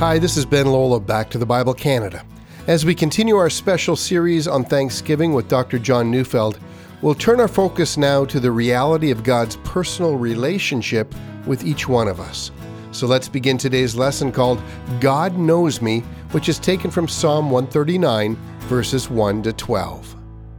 Hi, this is Ben Lola, Back to the Bible Canada. As we continue our special series on Thanksgiving with Dr. John Neufeld, we'll turn our focus now to the reality of God's personal relationship with each one of us. So let's begin today's lesson called God Knows Me, which is taken from Psalm 139, verses 1 to 12.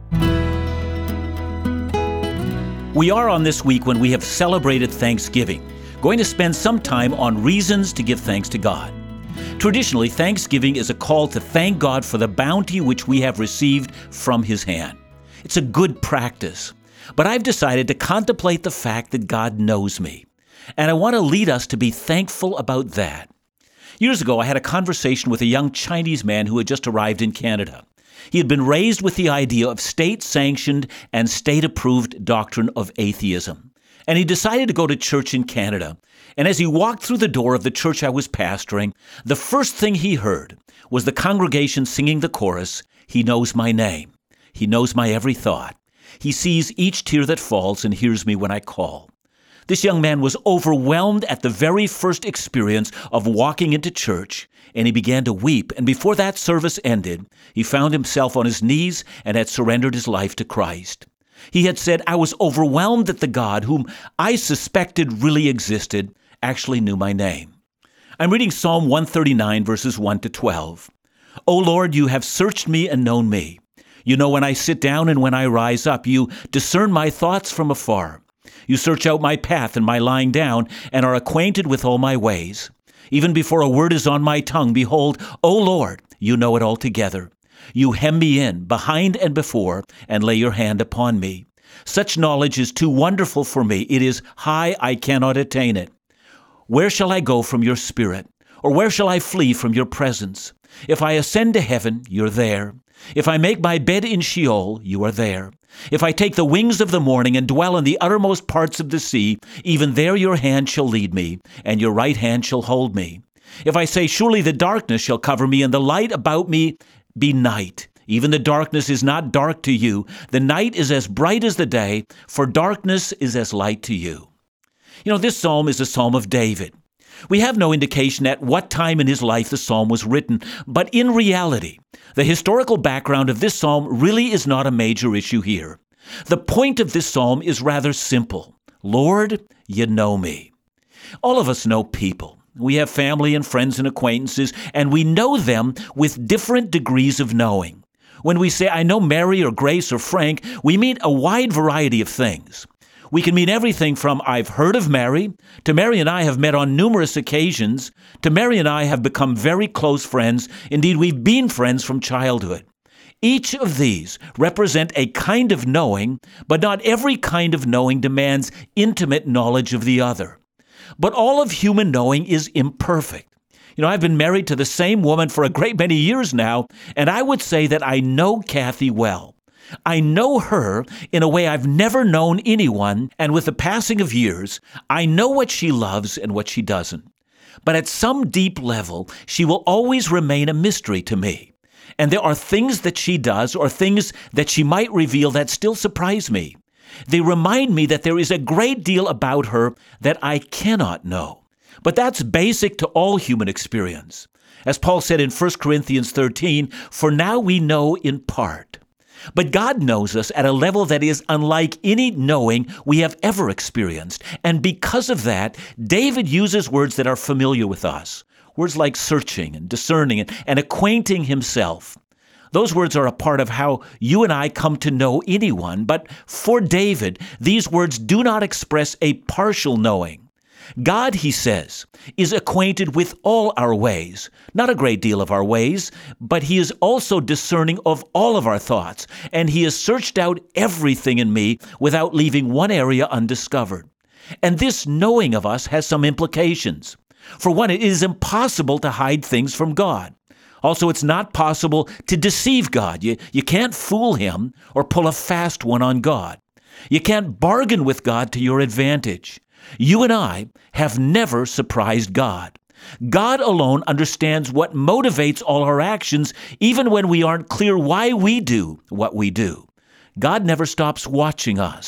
We are on this week when we have celebrated Thanksgiving, going to spend some time on reasons to give thanks to God. Traditionally, Thanksgiving is a call to thank God for the bounty which we have received from His hand. It's a good practice, but I've decided to contemplate the fact that God knows me, and I want to lead us to be thankful about that. Years ago, I had a conversation with a young Chinese man who had just arrived in Canada. He had been raised with the idea of state-sanctioned and state-approved doctrine of atheism, and he decided to go to church in Canada. And as he walked through the door of the church I was pastoring, the first thing he heard was the congregation singing the chorus, "He knows my name. He knows my every thought. He sees each tear that falls and hears me when I call." This young man was overwhelmed at the very first experience of walking into church, and he began to weep. And before that service ended, he found himself on his knees and had surrendered his life to Christ. He had said, "I was overwhelmed that the God whom I suspected really existed actually knew my name." I'm reading Psalm 139, verses 1 to 12. "O Lord, you have searched me and known me. You know when I sit down and when I rise up. You discern my thoughts from afar. You search out my path and my lying down and are acquainted with all my ways. Even before a word is on my tongue, behold, O Lord, you know it altogether. You hem me in, behind and before, and lay your hand upon me. Such knowledge is too wonderful for me. It is high, I cannot attain it. Where shall I go from your spirit? Or where shall I flee from your presence? If I ascend to heaven, you're there. If I make my bed in Sheol, you are there. If I take the wings of the morning and dwell in the uttermost parts of the sea, even there your hand shall lead me, and your right hand shall hold me. If I say, surely the darkness shall cover me, and the light about me be night. Even the darkness is not dark to you. The night is as bright as the day, for darkness is as light to you." You know, this psalm is a psalm of David. We have no indication at what time in his life the psalm was written, but in reality, the historical background of this psalm really is not a major issue here. The point of this psalm is rather simple. Lord, you know me. All of us know people. We have family and friends and acquaintances, and we know them with different degrees of knowing. When we say, I know Mary or Grace or Frank, we mean a wide variety of things. We can mean everything from I've heard of Mary, to Mary and I have met on numerous occasions, to Mary and I have become very close friends. Indeed, we've been friends from childhood. Each of these represent a kind of knowing, but not every kind of knowing demands intimate knowledge of the other. But all of human knowing is imperfect. You know, I've been married to the same woman for a great many years now, and I would say that I know Kathy well. I know her in a way I've never known anyone, and with the passing of years, I know what she loves and what she doesn't. But at some deep level, she will always remain a mystery to me. And there are things that she does or things that she might reveal that still surprise me. They remind me that there is a great deal about her that I cannot know. But that's basic to all human experience. As Paul said in 1 Corinthians 13, "For now we know in part." But God knows us at a level that is unlike any knowing we have ever experienced. And because of that, David uses words that are familiar with us. Words like searching and discerning and acquainting himself. Those words are a part of how you and I come to know anyone. But for David, these words do not express a partial knowing. God, he says, is acquainted with all our ways, not a great deal of our ways, but he is also discerning of all of our thoughts, and he has searched out everything in me without leaving one area undiscovered. And this knowing of us has some implications. For one, it is impossible to hide things from God. Also, it's not possible to deceive God. You can't fool him or pull a fast one on God. You can't bargain with God to your advantage. You and I have never surprised God. God alone understands what motivates all our actions, even when we aren't clear why we do what we do. God never stops watching us.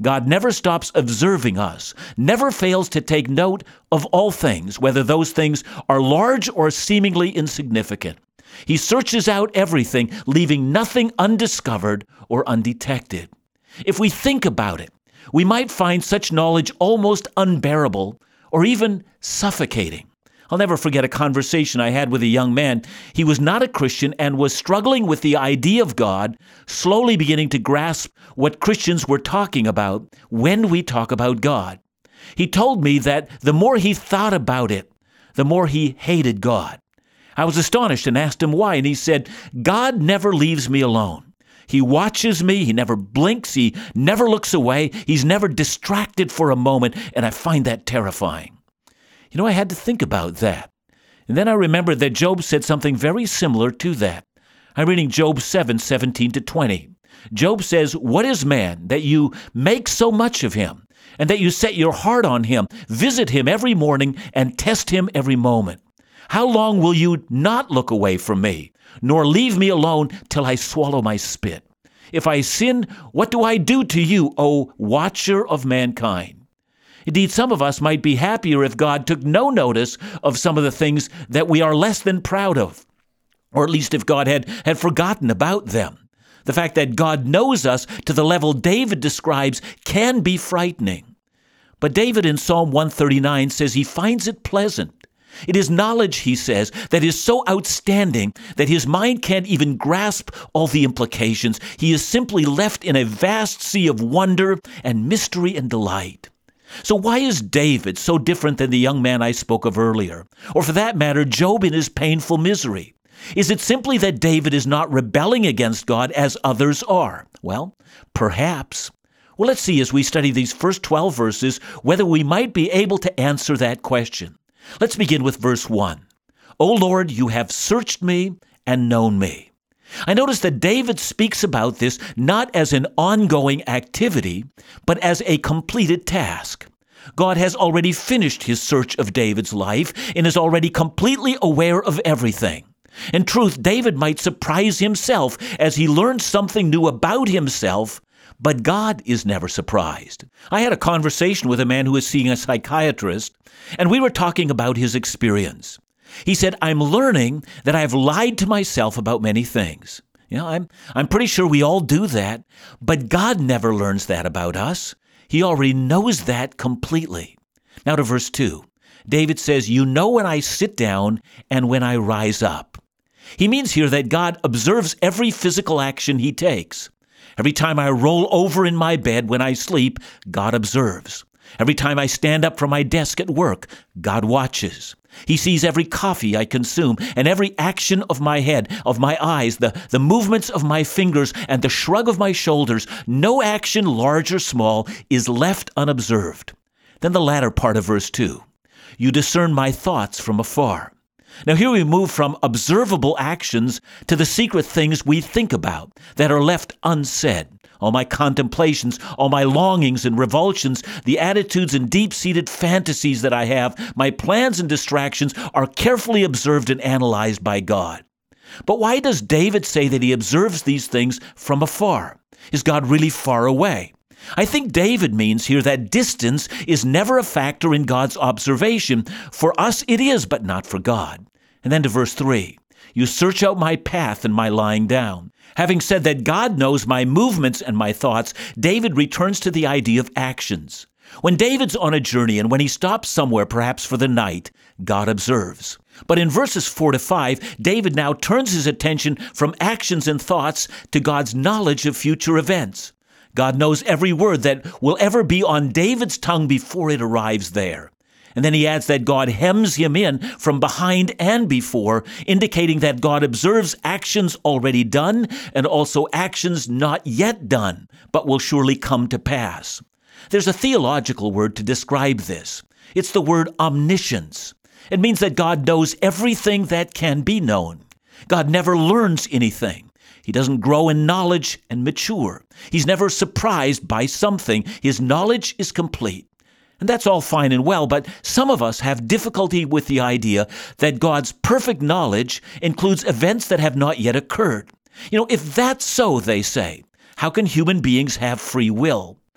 God never stops observing us, never fails to take note of all things, whether those things are large or seemingly insignificant. He searches out everything, leaving nothing undiscovered or undetected. If we think about it, we might find such knowledge almost unbearable or even suffocating. I'll never forget a conversation I had with a young man. He was not a Christian and was struggling with the idea of God, slowly beginning to grasp what Christians were talking about when we talk about God. He told me that the more he thought about it, the more he hated God. I was astonished and asked him why, and he said, God never leaves me alone. He watches me, he never blinks, he never looks away, he's never distracted for a moment, and I find that terrifying. I had to think about that. And then I remembered that Job said something very similar to that. I'm reading Job 7:17-20. Job says, "What is man that you make so much of him, and that you set your heart on him, visit him every morning, and test him every moment? How long will you not look away from me, nor leave me alone till I swallow my spit? If I sin, what do I do to you, O watcher of mankind?" Indeed, some of us might be happier if God took no notice of some of the things that we are less than proud of, or at least if God had forgotten about them. The fact that God knows us to the level David describes can be frightening. But David in Psalm 139 says he finds it pleasant. It is knowledge, he says, that is so outstanding that his mind can't even grasp all the implications. He is simply left in a vast sea of wonder and mystery and delight. So why is David so different than the young man I spoke of earlier? Or for that matter, Job in his painful misery? Is it simply that David is not rebelling against God as others are? Well, perhaps. Well, let's see as we study these first 12 verses whether we might be able to answer that question. Let's begin with verse 1. "O Lord, you have searched me and known me." I notice that David speaks about this not as an ongoing activity, but as a completed task. God has already finished his search of David's life and is already completely aware of everything. In truth, David might surprise himself as he learns something new about himself, but God is never surprised. I had a conversation with a man who was seeing a psychiatrist, and we were talking about his experience. He said, "I'm learning that I've lied to myself about many things." I'm pretty sure we all do that, but God never learns that about us. He already knows that completely. Now to verse 2. David says, "You know when I sit down and when I rise up." He means here that God observes every physical action he takes. Every time I roll over in my bed when I sleep, God observes. Every time I stand up from my desk at work, God watches. He sees every coffee I consume and every action of my head, of my eyes, the movements of my fingers, and the shrug of my shoulders. No action, large or small, is left unobserved. Then the latter part of verse 2. "You discern my thoughts from afar." Now here we move from observable actions to the secret things we think about that are left unsaid. All my contemplations, all my longings and revulsions, the attitudes and deep-seated fantasies that I have, my plans and distractions are carefully observed and analyzed by God. But why does David say that he observes these things from afar? Is God really far away? I think David means here that distance is never a factor in God's observation. For us it is, but not for God. And then to verse 3. "You search out my path and my lying down." Having said that God knows my movements and my thoughts, David returns to the idea of actions. When David's on a journey and when he stops somewhere, perhaps for the night, God observes. But in verses 4-5, David now turns his attention from actions and thoughts to God's knowledge of future events. God knows every word that will ever be on David's tongue before it arrives there. And then he adds that God hems him in from behind and before, indicating that God observes actions already done and also actions not yet done, but will surely come to pass. There's a theological word to describe this. It's the word omniscience. It means that God knows everything that can be known. God never learns anything. He doesn't grow in knowledge and mature. He's never surprised by something. His knowledge is complete. And that's all fine and well, but some of us have difficulty with the idea that God's perfect knowledge includes events that have not yet occurred. If that's so, they say, how can human beings have free will?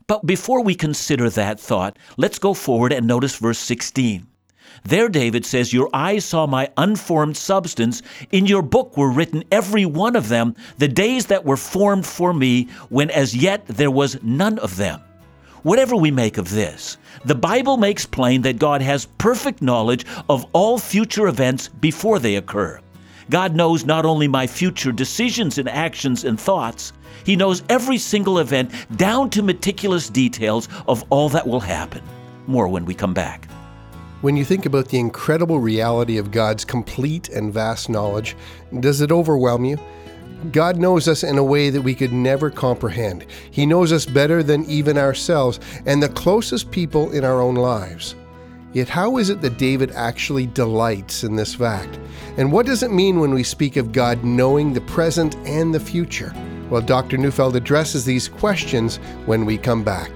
But before we consider that thought, let's go forward and notice verse 16. There David says, "Your eyes saw my unformed substance. In your book were written, every one of them, the days that were formed for me, when as yet there was none of them." Whatever we make of this, the Bible makes plain that God has perfect knowledge of all future events before they occur. God knows not only my future decisions and actions and thoughts, He knows every single event down to meticulous details of all that will happen. More when we come back. When you think about the incredible reality of God's complete and vast knowledge, does it overwhelm you? God knows us in a way that we could never comprehend. He knows us better than even ourselves and the closest people in our own lives. Yet how is it that David actually delights in this fact? And what does it mean when we speak of God knowing the present and the future? Well, Dr. Neufeld addresses these questions when we come back.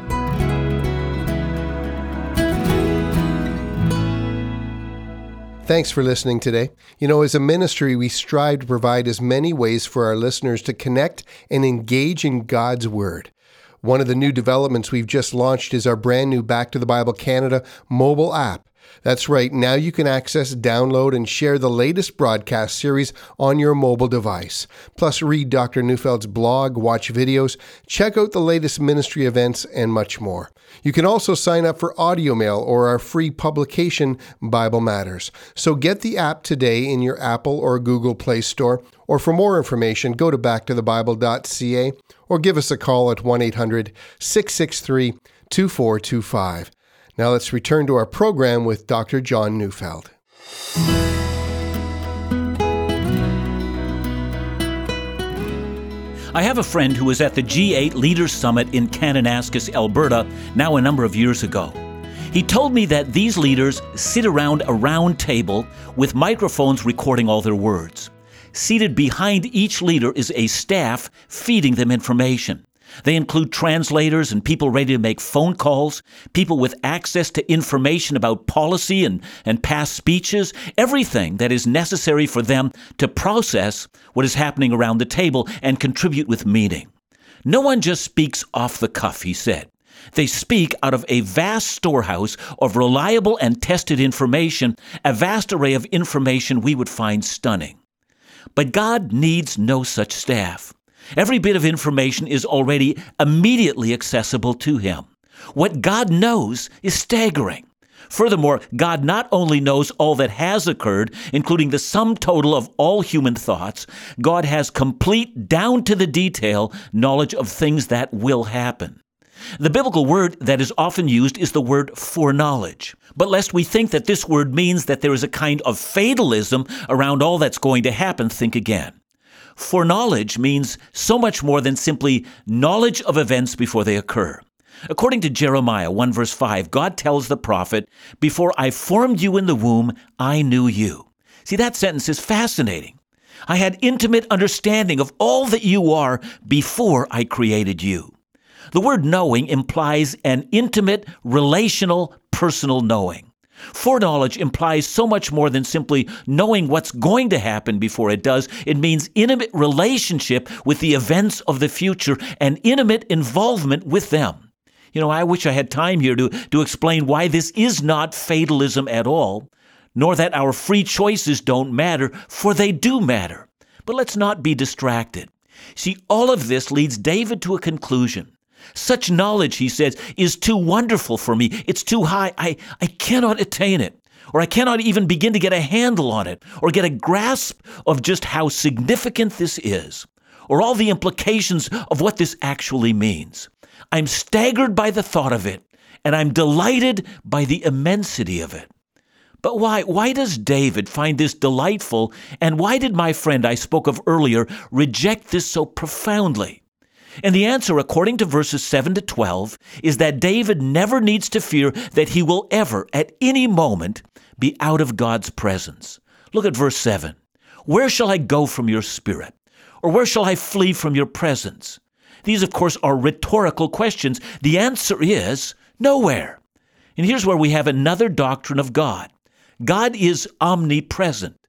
Thanks for listening today. As a ministry, we strive to provide as many ways for our listeners to connect and engage in God's Word. One of the new developments we've just launched is our brand new Back to the Bible Canada mobile app. That's right, now you can access, download, and share the latest broadcast series on your mobile device. Plus, read Dr. Neufeld's blog, watch videos, check out the latest ministry events, and much more. You can also sign up for Audio Mail or our free publication, Bible Matters. So get the app today in your Apple or Google Play Store, or for more information, go to backtothebible.ca or give us a call at 1-800-663-2425. Now let's return to our program with Dr. John Neufeld. I have a friend who was at the G8 Leaders Summit in Kananaskis, Alberta, now a number of years ago. He told me that these leaders sit around a round table with microphones recording all their words. Seated behind each leader is a staff feeding them information. They include translators and people ready to make phone calls, people with access to information about policy and past speeches, everything that is necessary for them to process what is happening around the table and contribute with meaning. No one just speaks off the cuff, he said. They speak out of a vast storehouse of reliable and tested information, a vast array of information we would find stunning. But God needs no such staff. Every bit of information is already immediately accessible to Him. What God knows is staggering. Furthermore, God not only knows all that has occurred, including the sum total of all human thoughts, God has complete, down to the detail, knowledge of things that will happen. The biblical word that is often used is the word foreknowledge. But lest we think that this word means that there is a kind of fatalism around all that's going to happen, think again. Foreknowledge means so much more than simply knowledge of events before they occur. According to Jeremiah 1 verse 5, God tells the prophet, "Before I formed you in the womb, I knew you." See, that sentence is fascinating. I had intimate understanding of all that you are before I created you. The word knowing implies an intimate, relational, personal knowing. Foreknowledge implies so much more than simply knowing what's going to happen before it does. It means intimate relationship with the events of the future and intimate involvement with them. I wish I had time here to explain why this is not fatalism at all, nor that our free choices don't matter, for they do matter. But let's not be distracted. See, all of this leads David to a conclusion. Such knowledge, he says, is too wonderful for me. It's too high. I cannot attain it, or I cannot even begin to get a handle on it, or get a grasp of just how significant this is, or all the implications of what this actually means. I'm staggered by the thought of it, and I'm delighted by the immensity of it. But why? Why does David find this delightful, and why did my friend I spoke of earlier reject this so profoundly? And the answer, according to verses 7 to 12, is that David never needs to fear that he will ever, at any moment, be out of God's presence. Look at verse 7. "Where shall I go from your spirit? Or where shall I flee from your presence?" These, of course, are rhetorical questions. The answer is nowhere. And here's where we have another doctrine of God. God is omnipresent.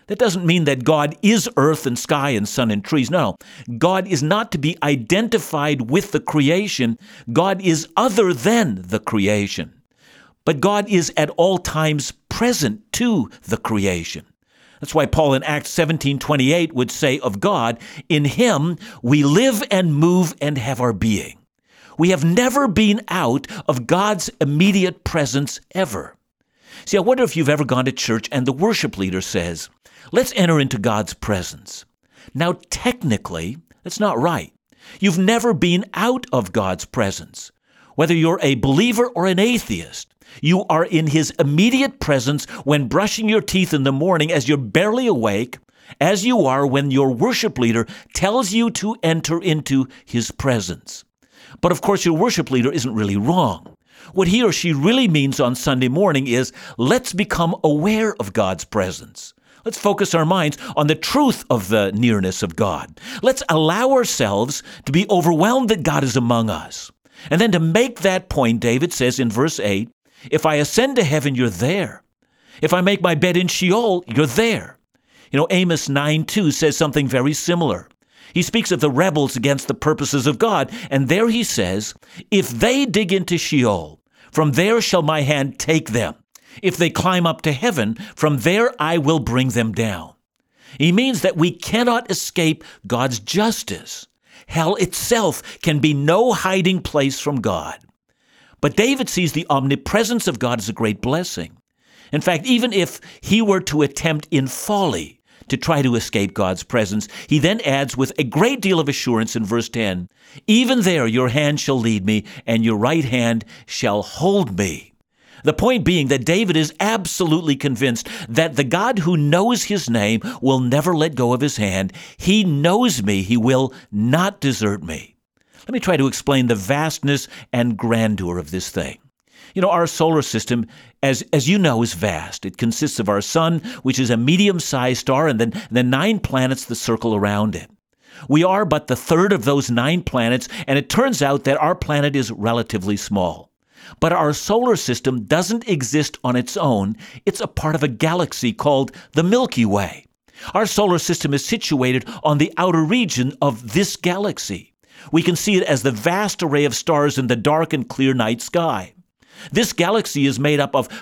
That doesn't mean that God is earth and sky and sun and trees. No, God is not to be identified with the creation. God is other than the creation. But God is at all times present to the creation. That's why Paul in Acts 17:28 would say of God, "In him we live and move and have our being." We have never been out of God's immediate presence ever. See, I wonder if you've ever gone to church and the worship leader says, "Let's enter into God's presence." Now, technically, that's not right. You've never been out of God's presence. Whether you're a believer or an atheist, you are in his immediate presence when brushing your teeth in the morning as you're barely awake, as you are when your worship leader tells you to enter into his presence. But of course, your worship leader isn't really wrong. What he or she really means on Sunday morning is, let's become aware of God's presence. Let's focus our minds on the truth of the nearness of God. Let's allow ourselves to be overwhelmed that God is among us. And then to make that point, David says in verse 8, "If I ascend to heaven, you're there. If I make my bed in Sheol, you're there." You know, Amos 9:2 says something very similar. He speaks of the rebels against the purposes of God, and there he says, "If they dig into Sheol, from there shall my hand take them. If they climb up to heaven, from there I will bring them down." He means that we cannot escape God's justice. Hell itself can be no hiding place from God. But David sees the omnipresence of God as a great blessing. In fact, even if he were to attempt in folly to try to escape God's presence, he then adds with a great deal of assurance in verse 10, "Even there your hand shall lead me, and your right hand shall hold me." The point being that David is absolutely convinced that the God who knows his name will never let go of his hand. He knows me. He will not desert me. Let me try to explain the vastness and grandeur of this thing. You know, our solar system, as you know, is vast. It consists of our sun, which is a medium-sized star, and then the 9 planets that circle around it. We are but the third of those 9 planets, and it turns out that our planet is relatively small. But our solar system doesn't exist on its own. It's a part of a galaxy called the Milky Way. Our solar system is situated on the outer region of this galaxy. We can see it as the vast array of stars in the dark and clear night sky. This galaxy is made up of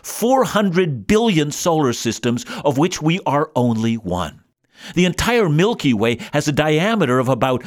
400 billion solar systems, of which we are only one. The entire Milky Way has a diameter of about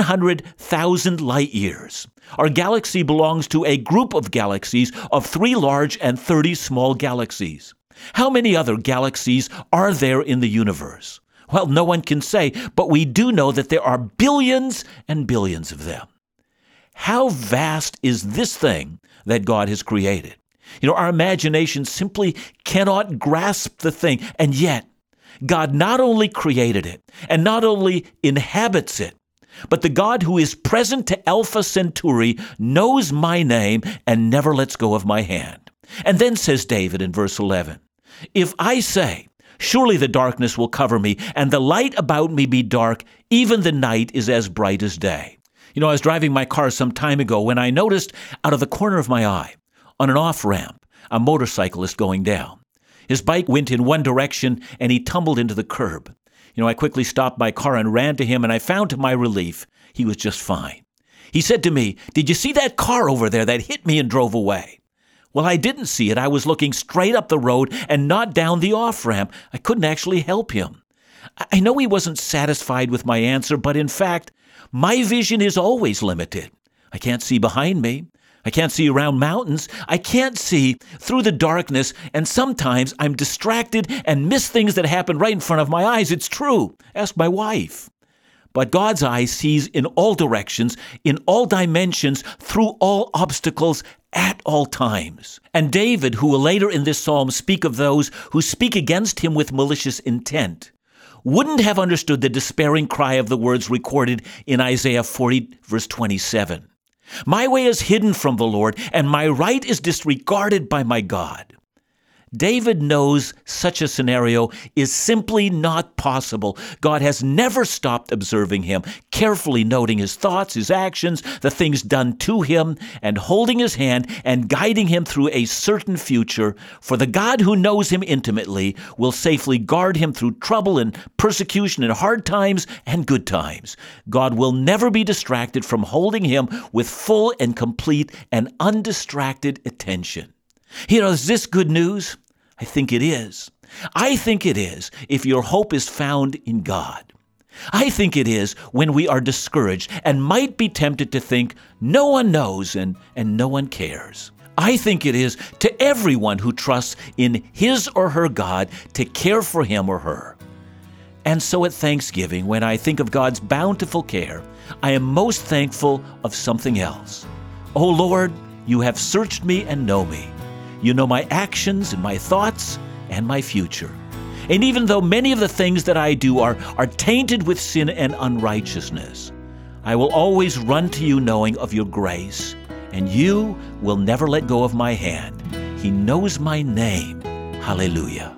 100,000 light years. Our galaxy belongs to a group of galaxies of 3 large and 30 small galaxies. How many other galaxies are there in the universe? Well, no one can say, but we do know that there are billions and billions of them. How vast is this thing that God has created? You know, our imagination simply cannot grasp the thing, and yet God not only created it and not only inhabits it, but the God who is present to Alpha Centauri knows my name and never lets go of my hand. And then says David in verse 11, "If I say, surely the darkness will cover me, and the light about me be dark, even the night is as bright as day." You know, I was driving my car some time ago when I noticed out of the corner of my eye, on an off-ramp, a motorcyclist going down. His bike went in one direction and he tumbled into the curb. You know, I quickly stopped my car and ran to him, and I found to my relief, he was just fine. He said to me, "Did you see that car over there that hit me and drove away?" Well, I didn't see it. I was looking straight up the road and not down the off-ramp. I couldn't actually help him. I know he wasn't satisfied with my answer, but in fact, my vision is always limited. I can't see behind me. I can't see around mountains. I can't see through the darkness, and sometimes I'm distracted and miss things that happen right in front of my eyes. It's true. Ask my wife. But God's eye sees in all directions, in all dimensions, through all obstacles, at all times. And David, who will later in this psalm speak of those who speak against him with malicious intent, wouldn't have understood the despairing cry of the words recorded in Isaiah 40, verse 27. "My way is hidden from the Lord, and my right is disregarded by my God." David knows such a scenario is simply not possible. God has never stopped observing him, carefully noting his thoughts, his actions, the things done to him, and holding his hand and guiding him through a certain future. For the God who knows him intimately will safely guard him through trouble and persecution and hard times and good times. God will never be distracted from holding him with full and complete and undistracted attention. Is this good news? I think it is. I think it is if your hope is found in God. I think it is when we are discouraged and might be tempted to think no one knows and no one cares. I think it is to everyone who trusts in his or her God to care for him or her. And so at Thanksgiving, when I think of God's bountiful care, I am most thankful of something else. Oh Lord, you have searched me and know me. You know my actions and my thoughts and my future. And even though many of the things that I do are tainted with sin and unrighteousness, I will always run to you knowing of your grace, and you will never let go of my hand. He knows my name. Hallelujah.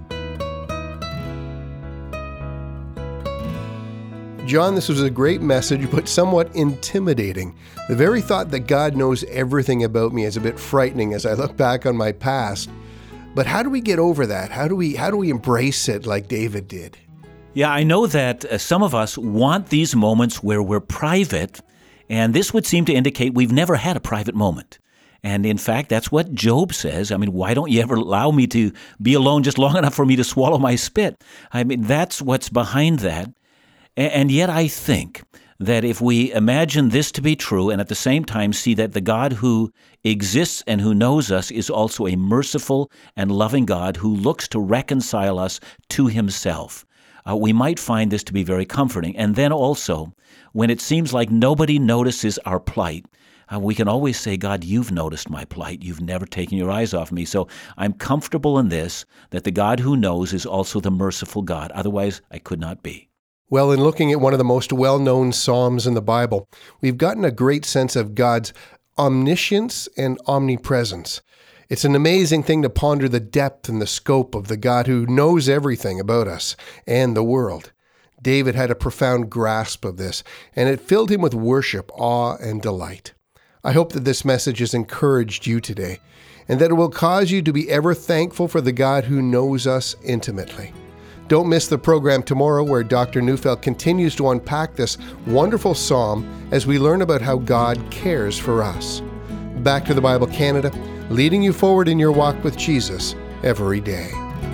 John, this was a great message, but somewhat intimidating. The very thought that God knows everything about me is a bit frightening as I look back on my past. But how do we get over that? How do we embrace it like David did? Yeah, I know that some of us want these moments where we're private, and this would seem to indicate we've never had a private moment. And in fact, that's what Job says. Why don't you ever allow me to be alone just long enough for me to swallow my spit? That's what's behind that. And yet I think that if we imagine this to be true and at the same time see that the God who exists and who knows us is also a merciful and loving God who looks to reconcile us to himself, we might find this to be very comforting. And then also, when it seems like nobody notices our plight, we can always say, God, you've noticed my plight. You've never taken your eyes off me. So I'm comfortable in this, that the God who knows is also the merciful God. Otherwise, I could not be. Well, in looking at one of the most well-known Psalms in the Bible, we've gotten a great sense of God's omniscience and omnipresence. It's an amazing thing to ponder the depth and the scope of the God who knows everything about us and the world. David had a profound grasp of this, and it filled him with worship, awe, and delight. I hope that this message has encouraged you today, and that it will cause you to be ever thankful for the God who knows us intimately. Don't miss the program tomorrow where Dr. Neufeld continues to unpack this wonderful psalm as we learn about how God cares for us. Back to the Bible Canada, leading you forward in your walk with Jesus every day.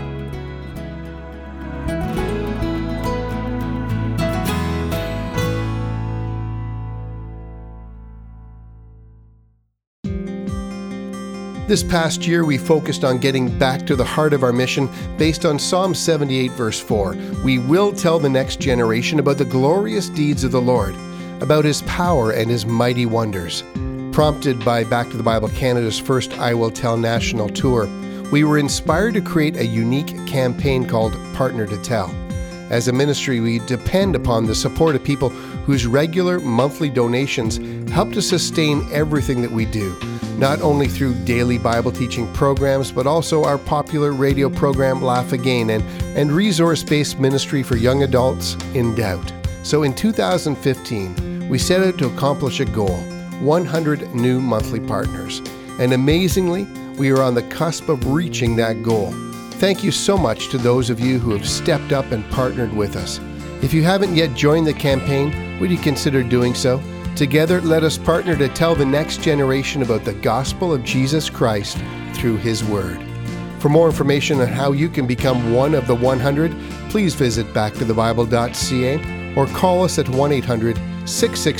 This past year, we focused on getting back to the heart of our mission based on Psalm 78, verse 4. We will tell the next generation about the glorious deeds of the Lord, about his power and his mighty wonders. Prompted by Back to the Bible Canada's first I Will Tell national tour, we were inspired to create a unique campaign called Partner to Tell. As a ministry, we depend upon the support of people whose regular monthly donations help to sustain everything that we do, not only through daily Bible teaching programs, but also our popular radio program Laugh Again and resource-based ministry for young adults in doubt. So in 2015, we set out to accomplish a goal, 100 new monthly partners. And amazingly, we are on the cusp of reaching that goal. Thank you so much to those of you who have stepped up and partnered with us. If you haven't yet joined the campaign, would you consider doing so? Together, let us partner to tell the next generation about the gospel of Jesus Christ through his word. For more information on how you can become one of the 100, please visit backtothebible.ca or call us at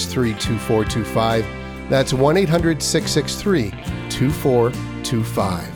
1-800-663-2425. That's 1-800-663-2425.